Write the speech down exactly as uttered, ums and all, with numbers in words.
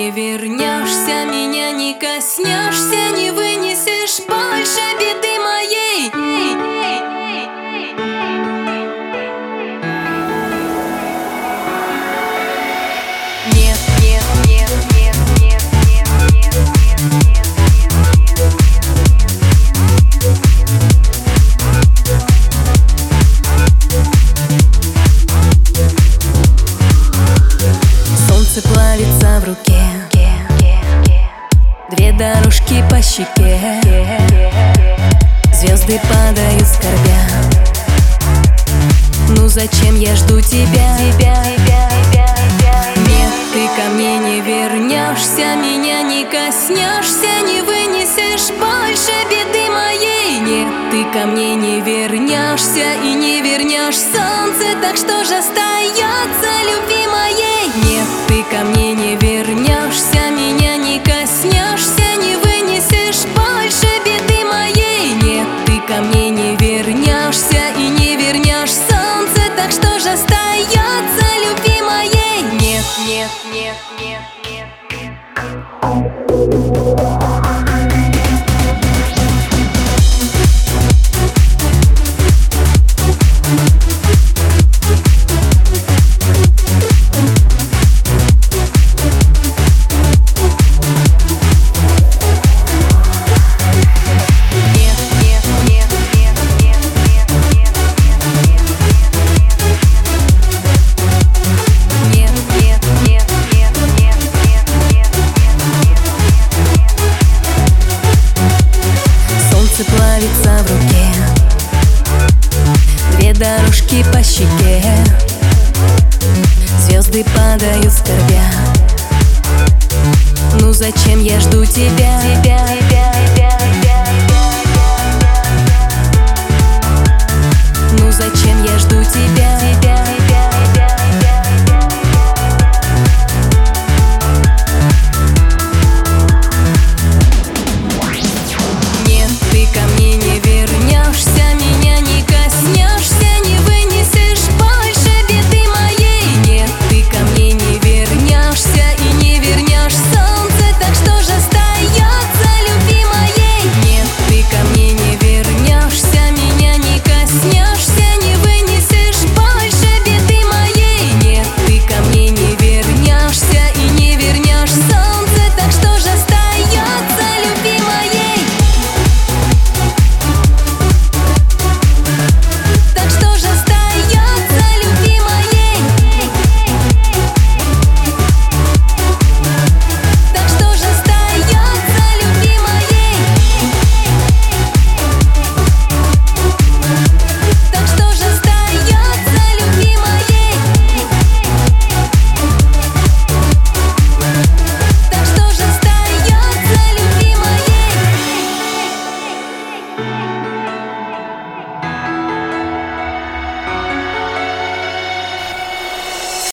не вернешься, меня не коснешься, не вынесешь больше беды моей. Нет, нет, нет, нет, нет, нет, нет, нет, солнце плавится в руке, две дорожки по щеке, звезды падают скорбя. Ну зачем я жду тебя? Нет, ты ко мне не вернешься, меня не коснешься, не вынесешь больше беды моей. Нет, ты ко мне не вернешься и не вернешь солнце, так что же остается любви моей? Нет, ты ко мне не вернешься, меня не коснешься, не вынесешь больше беды моей. Нет, ты ко мне не вернешься и не вернешь солнце, так что же остается любви моей? Нет, нет, нет, нет, нет, нет. Плавится в руке, две дорожки по щеке, звезды падают скорбя. Ну зачем я жду тебя?